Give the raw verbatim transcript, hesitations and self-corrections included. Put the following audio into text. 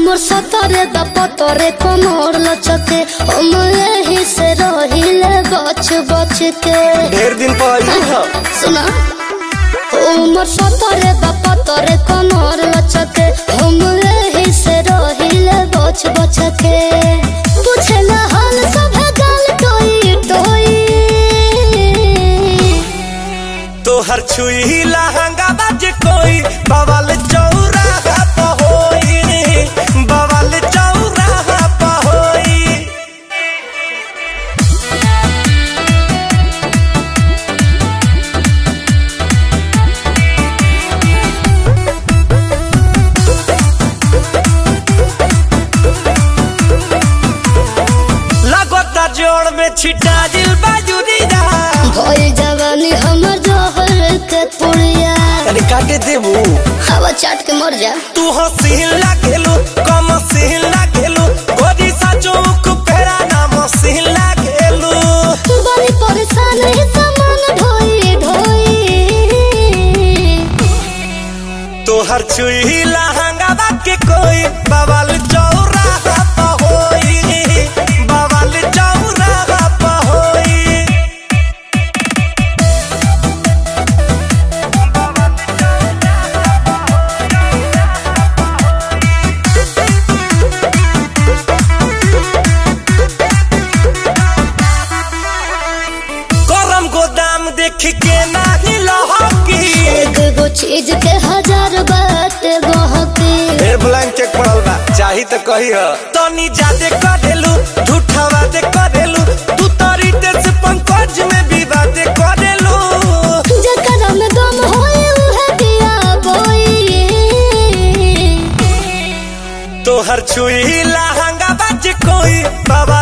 उमर सतरे दपतरे कमर लचके हम यही से रहिले बच बच के। ढेर दिन पहले सुना उमर सतरे दपतरे कमर लचके हम यही से रहिले बच बच के। पूछला हाल सब गाल टोई टोई तोहर छुई लहंगा बाज कोई बवाल चौराहा पहोई बवाल चौराहा पहोई। लगता जोड़ में छिटा दिल बाजुरीदा भइल जवानी हमर जहर के पुड़िया। अरे काटे देबू हवा चाट के मर जा। तू हसीन लागेलू कम सीन लागेलू गोरी साचो कुपेरा नाम सीन लागेलू। बड़ी परेशान है सामान ढोई ढोई तोहर छुई लहंगा बाके कोई बवाल चौराहा पहोई बवाल चौराहा पहोई। गरम गोदाम देख के नाही लहकी एक गो चीज के हजार बात बहकी। ढेर ब्लैंक चेक पड़ल बा चाही त कही ह तनी जादे करेलू झूठावा दे करेलू तू तरी से पंकज में विवाद करेलू। जकर में दम होई उहे दिया बोई तोहर छुई लहंगा बाज कोई बाबा